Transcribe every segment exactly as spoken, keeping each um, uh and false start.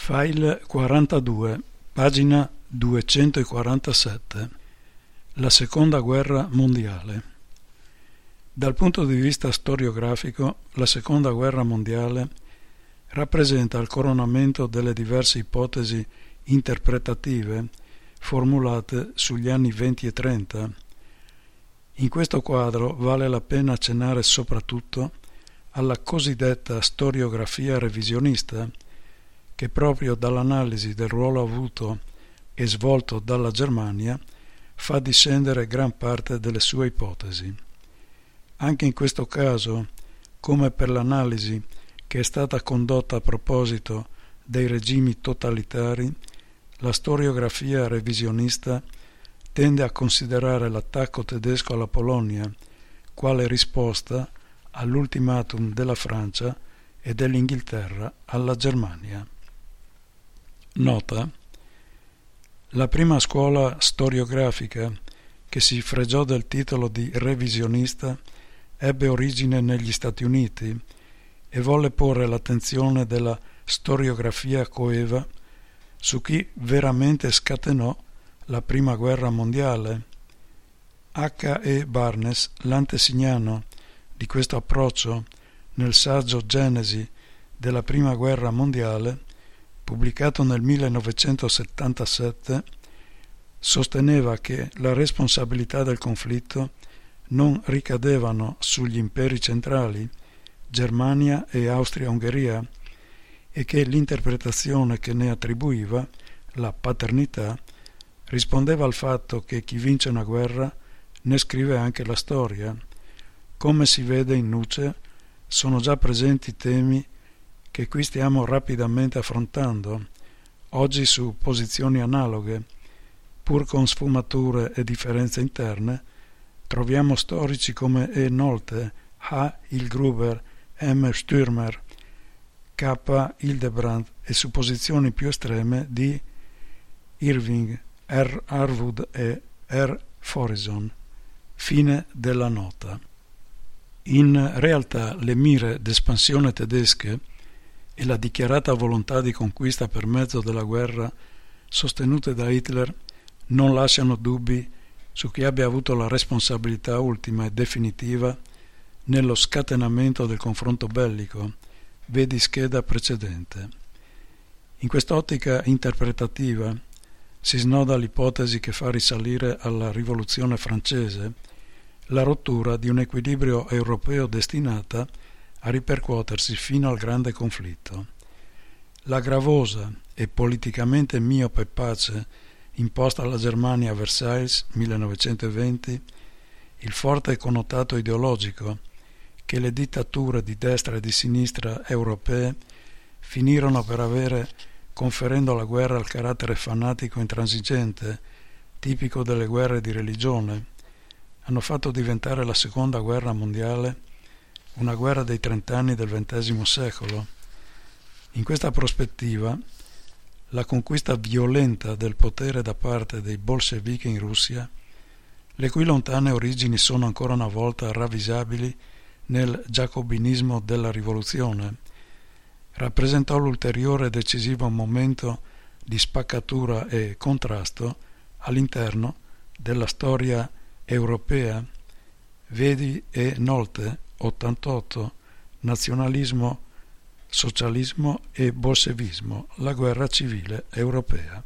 File quarantadue, pagina duecentoquarantasette. La Seconda Guerra Mondiale. Dal punto di vista storiografico, la Seconda Guerra Mondiale rappresenta il coronamento delle diverse ipotesi interpretative formulate sugli anni venti e trenta. In questo quadro vale la pena accennare soprattutto alla cosiddetta storiografia revisionista, che proprio dall'analisi del ruolo avuto e svolto dalla Germania fa discendere gran parte delle sue ipotesi. Anche in questo caso, come per l'analisi che è stata condotta a proposito dei regimi totalitari, la storiografia revisionista tende a considerare l'attacco tedesco alla Polonia quale risposta all'ultimatum della Francia e dell'Inghilterra alla Germania. Nota: la prima scuola storiografica che si fregiò del titolo di revisionista ebbe origine negli Stati Uniti e volle porre l'attenzione della storiografia coeva su chi veramente scatenò la Prima Guerra Mondiale. H. E. Barnes, l'antesignano di questo approccio, nel saggio Genesi della Prima Guerra Mondiale, pubblicato nel millenovecentosettantasette, sosteneva che la responsabilità del conflitto non ricadevano sugli imperi centrali, Germania e Austria-Ungheria, e che l'interpretazione che ne attribuiva, la paternità, rispondeva al fatto che chi vince una guerra ne scrive anche la storia. Come si vede in nuce, sono già presenti temi che qui stiamo rapidamente affrontando, oggi su posizioni analoghe. Pur con sfumature e differenze interne, troviamo storici come E. Nolte, H. Hilgruber, M. Stürmer, K. Hildebrandt e su posizioni più estreme di Irving, R. Harwood e R. Forison. Fine della nota. In realtà le mire d'espansione tedesche e la dichiarata volontà di conquista per mezzo della guerra sostenute da Hitler non lasciano dubbi su chi abbia avuto la responsabilità ultima e definitiva nello scatenamento del confronto bellico, vedi scheda precedente. In quest'ottica interpretativa si snoda l'ipotesi che fa risalire alla Rivoluzione francese la rottura di un equilibrio europeo destinata a ripercuotersi fino al grande conflitto. La gravosa e politicamente miope pace imposta alla Germania a Versailles millenovecentoventi, il forte connotato ideologico che le dittature di destra e di sinistra europee finirono per avere, conferendo alla guerra il carattere fanatico intransigente tipico delle guerre di religione, hanno fatto diventare la Seconda Guerra Mondiale una guerra dei trent'anni del ventesimo secolo. In questa prospettiva, la conquista violenta del potere da parte dei bolscevichi in Russia, le cui lontane origini sono ancora una volta ravvisabili nel giacobinismo della rivoluzione, rappresentò l'ulteriore decisivo momento di spaccatura e contrasto all'interno della storia europea. Vedi E. Nolte, ottantotto, Nazionalismo, socialismo e bolscevismo, la guerra civile europea.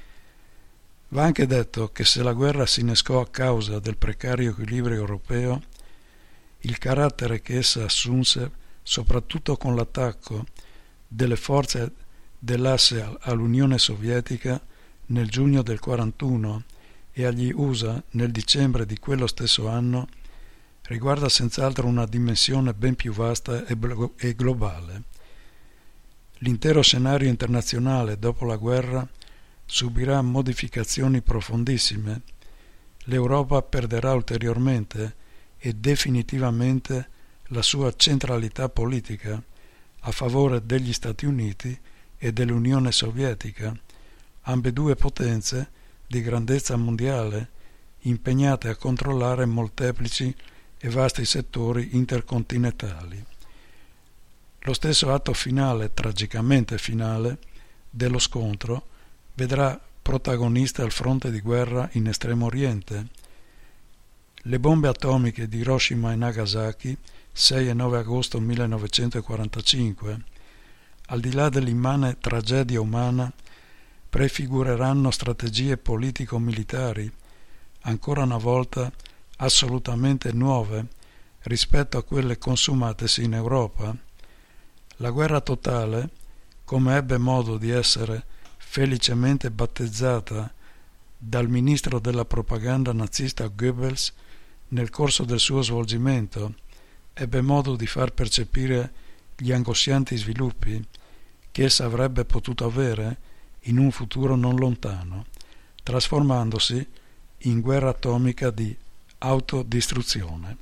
Va anche detto che se la guerra si innescò a causa del precario equilibrio europeo, il carattere che essa assunse, soprattutto con l'attacco delle forze dell'asse all'Unione Sovietica nel giugno del quarantuno e agli U S A nel dicembre di quello stesso anno, riguarda senz'altro una dimensione ben più vasta e globale. L'intero scenario internazionale dopo la guerra subirà modificazioni profondissime. L'Europa perderà ulteriormente e definitivamente la sua centralità politica a favore degli Stati Uniti e dell'Unione Sovietica, ambedue potenze di grandezza mondiale impegnate a controllare molteplici e vasti settori intercontinentali. Lo stesso atto finale, tragicamente finale, dello scontro vedrà protagonista il fronte di guerra in Estremo Oriente. Le bombe atomiche di Hiroshima e Nagasaki, sei e nove agosto millenovecentoquarantacinque, al di là dell'immane tragedia umana, prefigureranno strategie politico-militari, ancora una volta assolutamente nuove rispetto a quelle consumatesi in Europa. La guerra totale, come ebbe modo di essere felicemente battezzata dal ministro della propaganda nazista Goebbels nel corso del suo svolgimento, ebbe modo di far percepire gli angoscianti sviluppi che essa avrebbe potuto avere in un futuro non lontano, trasformandosi in guerra atomica di autodistruzione.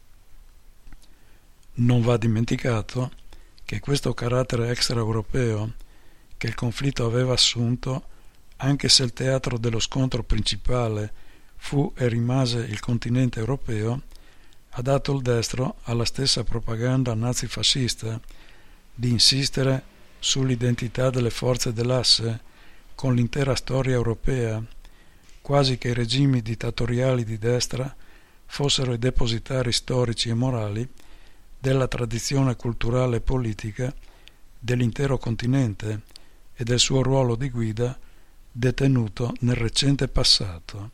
Non va dimenticato che questo carattere extraeuropeo che il conflitto aveva assunto, anche se il teatro dello scontro principale fu e rimase il continente europeo, ha dato il destro alla stessa propaganda nazifascista di insistere sull'identità delle forze dell'asse con l'intera storia europea, quasi che i regimi dittatoriali di destra fossero i depositari storici e morali della tradizione culturale e politica dell'intero continente e del suo ruolo di guida detenuto nel recente passato.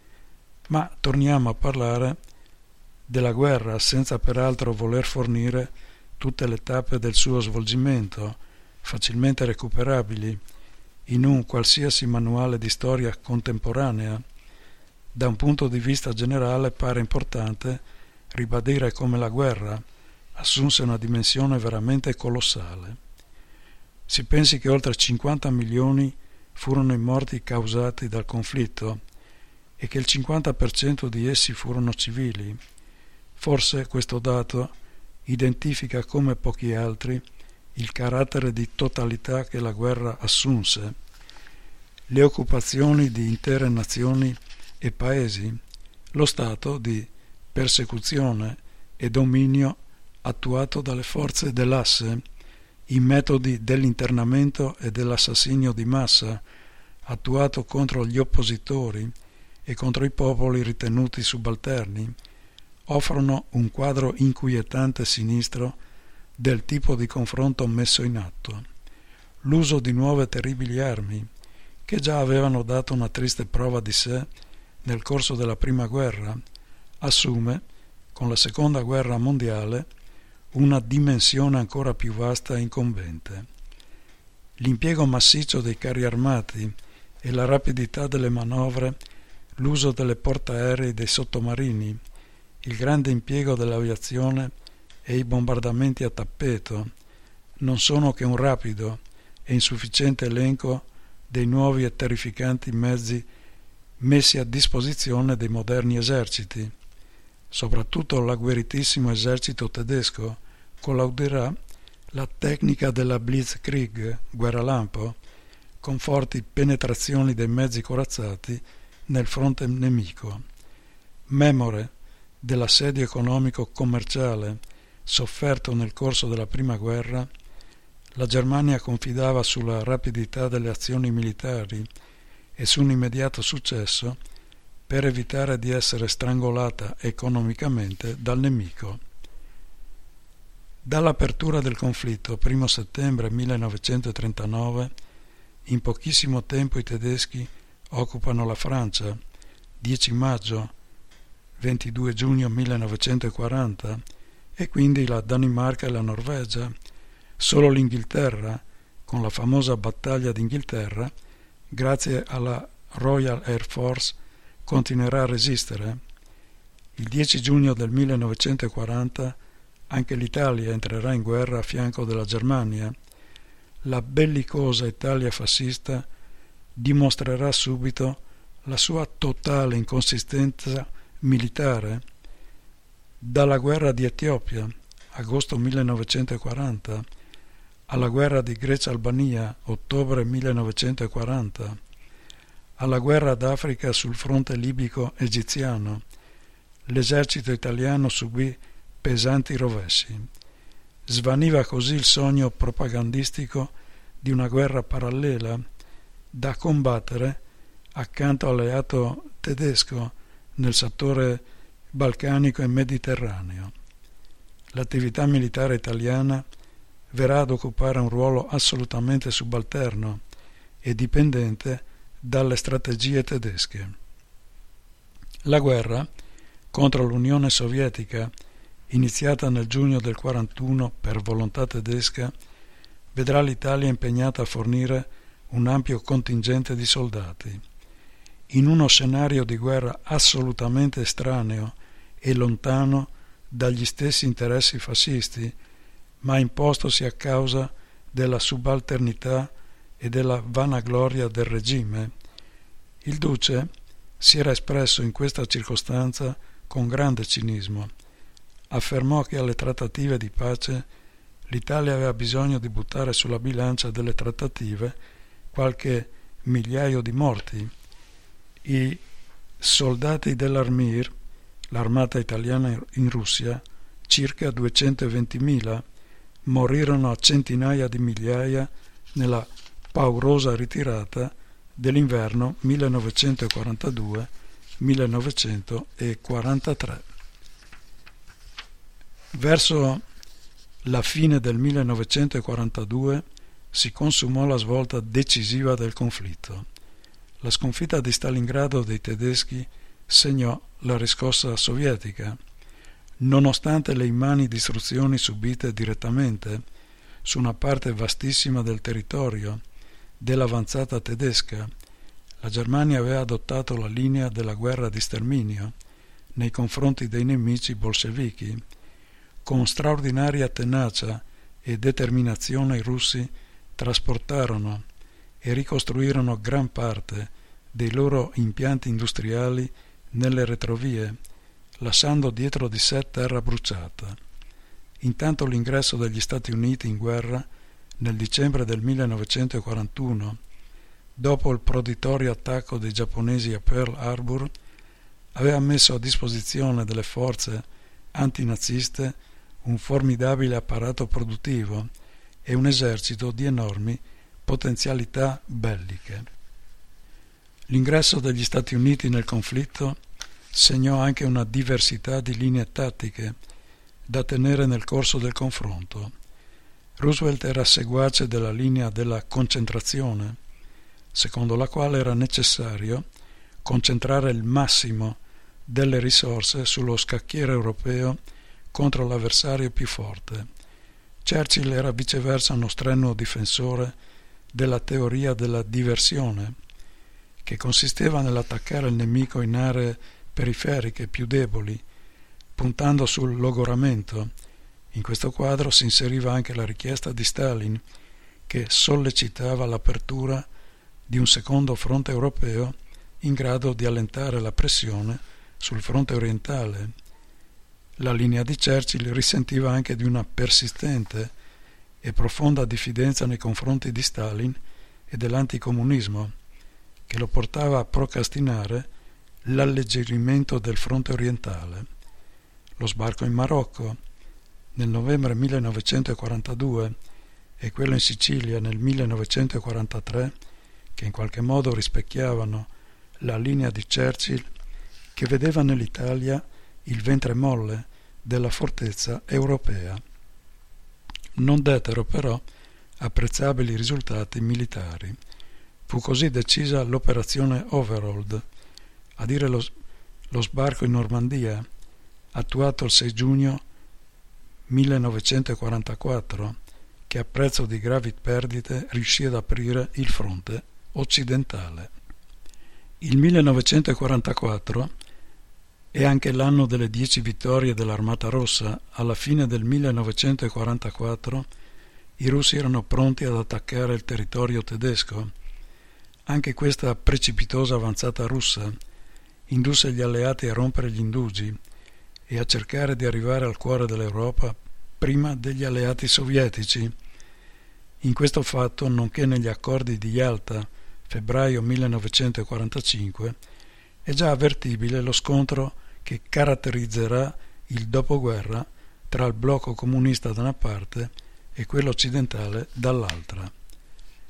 Ma torniamo a parlare della guerra senza peraltro voler fornire tutte le tappe del suo svolgimento, facilmente recuperabili in un qualsiasi manuale di storia contemporanea. Da un punto di vista generale pare importante ribadire come la guerra assunse una dimensione veramente colossale. Si pensi che oltre cinquanta milioni furono i morti causati dal conflitto e che il cinquanta per cento di essi furono civili. Forse questo dato identifica come pochi altri il carattere di totalità che la guerra assunse, le occupazioni di intere nazioni e paesi, lo stato di persecuzione e dominio attuato dalle forze dell'asse, i metodi dell'internamento e dell'assassinio di massa attuato contro gli oppositori e contro i popoli ritenuti subalterni, offrono un quadro inquietante e sinistro del tipo di confronto messo in atto. L'uso di nuove terribili armi, che già avevano dato una triste prova di sé nel corso della prima guerra, assume, con la seconda guerra mondiale, una dimensione ancora più vasta e incombente. L'impiego massiccio dei carri armati e la rapidità delle manovre, l'uso delle portaerei e dei sottomarini, il grande impiego dell'aviazione e i bombardamenti a tappeto non sono che un rapido e insufficiente elenco dei nuovi e terrificanti mezzi messi a disposizione dei moderni eserciti. Soprattutto l'agguerritissimo esercito tedesco collauderà la tecnica della Blitzkrieg, guerra lampo, con forti penetrazioni dei mezzi corazzati nel fronte nemico. Memore dell'assedio economico-commerciale sofferto nel corso della prima guerra, la Germania confidava sulla rapidità delle azioni militari e su un immediato successo per evitare di essere strangolata economicamente dal nemico. Dall'apertura del conflitto, primo settembre millenovecentotrentanove, in pochissimo tempo i tedeschi occupano la Francia, dieci maggio, ventidue giugno millenovecentoquaranta, e quindi la Danimarca e la Norvegia. Solo l'Inghilterra, con la famosa battaglia d'Inghilterra, grazie alla Royal Air Force, continuerà a resistere. Il dieci giugno del millenovecentoquaranta anche l'Italia entrerà in guerra a fianco della Germania. La bellicosa Italia fascista dimostrerà subito la sua totale inconsistenza militare. Dalla guerra di Etiopia, agosto millenovecentoquaranta, alla guerra di Grecia-Albania, ottobre millenovecentoquaranta, alla guerra d'Africa sul fronte libico-egiziano, l'esercito italiano subì pesanti rovesci. Svaniva così il sogno propagandistico di una guerra parallela da combattere accanto all'alleato tedesco nel settore balcanico e mediterraneo. L'attività militare italiana verrà ad occupare un ruolo assolutamente subalterno e dipendente dalle strategie tedesche. La guerra contro l'Unione Sovietica, iniziata nel giugno del quarantuno per volontà tedesca, vedrà l'Italia impegnata a fornire un ampio contingente di soldati. In uno scenario di guerra assolutamente estraneo e lontano dagli stessi interessi fascisti, ma impostosi a causa della subalternità e della vanagloria del regime, il duce si era espresso in questa circostanza con grande cinismo. Affermò che alle trattative di pace l'Italia aveva bisogno di buttare sulla bilancia delle trattative qualche migliaio di morti. I soldati dell'Armir, l'armata italiana in Russia, circa duecentoventimila, morirono a centinaia di migliaia nella paurosa ritirata dell'inverno millenovecentoquarantadue millenovecentoquarantatré. Verso la fine del millenovecentoquarantadue si consumò la svolta decisiva del conflitto. La sconfitta di Stalingrado dei tedeschi segnò la riscossa sovietica. Nonostante le immani distruzioni subite direttamente su una parte vastissima del territorio dell'avanzata tedesca, la Germania aveva adottato la linea della guerra di sterminio nei confronti dei nemici bolscevichi. Con straordinaria tenacia e determinazione i russi trasportarono e ricostruirono gran parte dei loro impianti industriali nelle retrovie, lasciando dietro di sé terra bruciata. Intanto l'ingresso degli Stati Uniti in guerra nel dicembre del millenovecentoquarantuno, dopo il proditorio attacco dei giapponesi a Pearl Harbor, aveva messo a disposizione delle forze antinaziste un formidabile apparato produttivo e un esercito di enormi potenzialità belliche. L'ingresso degli Stati Uniti nel conflitto segnò anche una diversità di linee tattiche da tenere nel corso del confronto. Roosevelt era seguace della linea della concentrazione, secondo la quale era necessario concentrare il massimo delle risorse sullo scacchiere europeo contro l'avversario più forte. Churchill era viceversa uno strenuo difensore della teoria della diversione, che consisteva nell'attaccare il nemico in aree periferiche più deboli, puntando sul logoramento. In questo quadro si inseriva anche la richiesta di Stalin, che sollecitava l'apertura di un secondo fronte europeo in grado di allentare la pressione sul fronte orientale. La linea di Churchill risentiva anche di una persistente e profonda diffidenza nei confronti di Stalin e dell'anticomunismo, che lo portava a procrastinare l'alleggerimento del fronte orientale. Lo sbarco in Marocco nel novembre millenovecentoquarantadue e quello in Sicilia nel millenovecentoquarantatré, che in qualche modo rispecchiavano la linea di Churchill, che vedeva nell'Italia il ventre molle della fortezza europea. Non dettero però apprezzabili risultati militari. Fu così decisa l'operazione Overlord, a dire lo, lo sbarco in Normandia, attuato il sei giugno millenovecentoquarantaquattro, che a prezzo di gravi perdite riuscì ad aprire il fronte occidentale. Il millenovecentoquarantaquattro è anche l'anno delle dieci vittorie dell'Armata Rossa. Alla fine del millenovecentoquarantaquattro i russi erano pronti ad attaccare il territorio tedesco. Anche questa precipitosa avanzata russa indusse gli alleati a rompere gli indugi e a cercare di arrivare al cuore dell'Europa prima degli alleati sovietici. In questo fatto, nonché negli accordi di Yalta, febbraio millenovecentoquarantacinque, è già avvertibile lo scontro che caratterizzerà il dopoguerra tra il blocco comunista da una parte e quello occidentale dall'altra.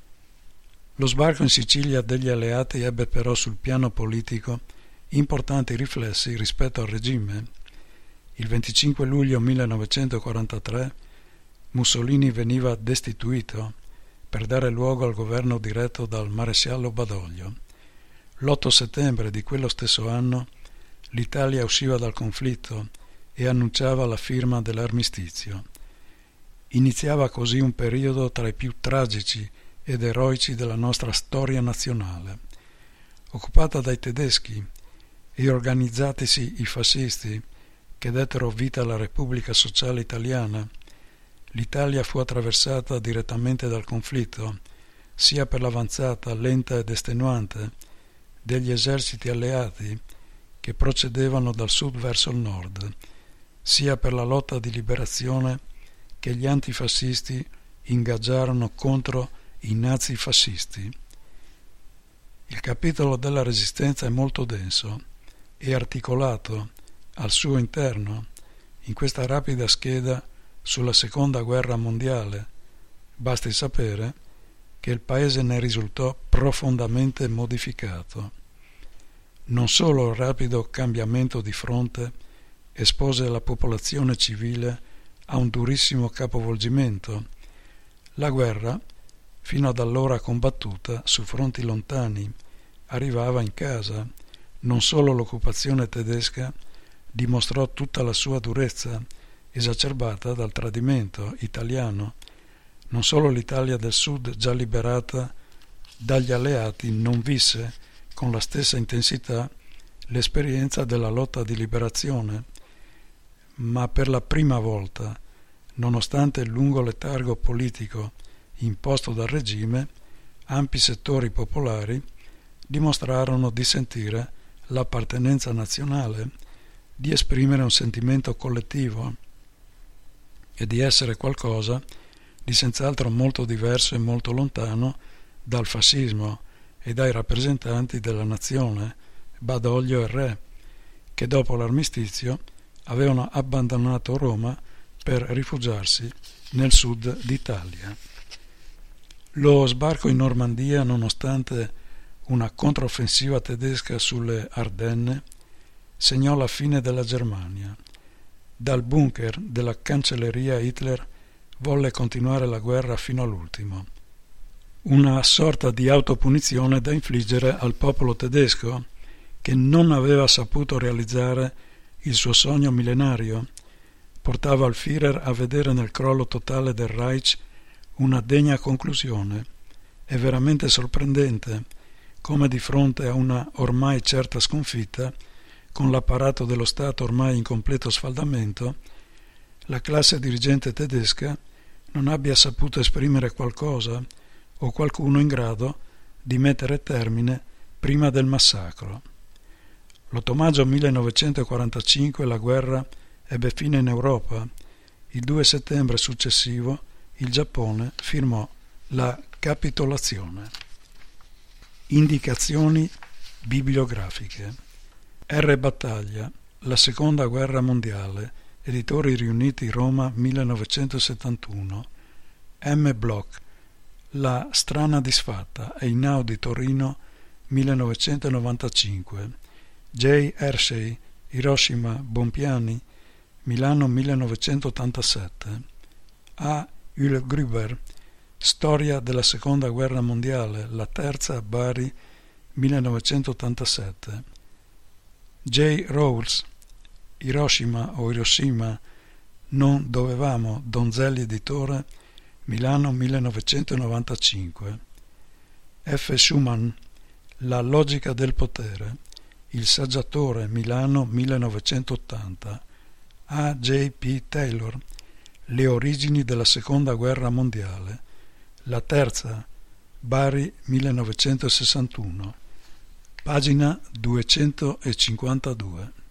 Lo sbarco in Sicilia degli alleati ebbe però sul piano politico importanti riflessi rispetto al regime. Il venticinque luglio millenovecentoquarantatré Mussolini veniva destituito per dare luogo al governo diretto dal maresciallo Badoglio. L'otto settembre di quello stesso anno l'Italia usciva dal conflitto e annunciava la firma dell'armistizio. Iniziava così un periodo tra i più tragici ed eroici della nostra storia nazionale. Occupata dai tedeschi e organizzatisi i fascisti che dettero vita alla Repubblica Sociale Italiana, l'Italia fu attraversata direttamente dal conflitto, sia per l'avanzata lenta ed estenuante degli eserciti alleati che procedevano dal sud verso il nord, sia per la lotta di liberazione che gli antifascisti ingaggiarono contro i nazifascisti. Il capitolo della Resistenza è molto denso e articolato al suo interno in questa rapida scheda sulla Seconda Guerra Mondiale. Basti sapere che il paese ne risultò profondamente modificato. Non solo il rapido cambiamento di fronte espose la popolazione civile a un durissimo capovolgimento. La guerra, fino ad allora combattuta su fronti lontani, arrivava in casa. Non solo l'occupazione tedesca dimostrò tutta la sua durezza, esacerbata dal tradimento italiano. Non solo l'Italia del Sud, già liberata dagli alleati, non visse con la stessa intensità l'esperienza della lotta di liberazione, ma per la prima volta, nonostante il lungo letargo politico imposto dal regime, ampi settori popolari dimostrarono di sentire l'appartenenza nazionale, di esprimere un sentimento collettivo e di essere qualcosa di senz'altro molto diverso e molto lontano dal fascismo e dai rappresentanti della nazione, Badoglio e Re, che dopo l'armistizio avevano abbandonato Roma per rifugiarsi nel sud d'Italia. Lo sbarco in Normandia, nonostante una controffensiva tedesca sulle Ardenne, segnò la fine della Germania. Dal bunker della cancelleria Hitler volle continuare la guerra fino all'ultimo. Una sorta di autopunizione da infliggere al popolo tedesco, che non aveva saputo realizzare il suo sogno millenario. Portava il Führer a vedere nel crollo totale del Reich una degna conclusione. È veramente sorprendente come di fronte a una ormai certa sconfitta, con l'apparato dello Stato ormai in completo sfaldamento, la classe dirigente tedesca non abbia saputo esprimere qualcosa o qualcuno in grado di mettere termine prima del massacro. L'otto maggio millenovecentoquarantacinque la guerra ebbe fine in Europa. Il due settembre successivo il Giappone firmò la capitolazione. Indicazioni bibliografiche. R. Battaglia, La Seconda Guerra Mondiale, Editori Riuniti, Roma, millenovecentosettantuno. M. Bloch, La strana disfatta, Einaudi, Torino, millenovecentonovantacinque. J. Hershey, Hiroshima, Bompiani, Milano, millenovecentottantasette. A. Hüllgruber, Storia della Seconda Guerra Mondiale, La Terza, Bari, millenovecentottantasette. J. Rawls, Hiroshima o Hiroshima, Non dovevamo, Donzelli Editore, Milano, millenovecentonovantacinque. F. Schumann, La logica del potere, Il saggiatore, Milano, millenovecentottanta. A. J. P. Taylor, Le origini della Seconda Guerra Mondiale, La Terza, Bari, millenovecentosessantuno. Pagina duecentocinquantadue.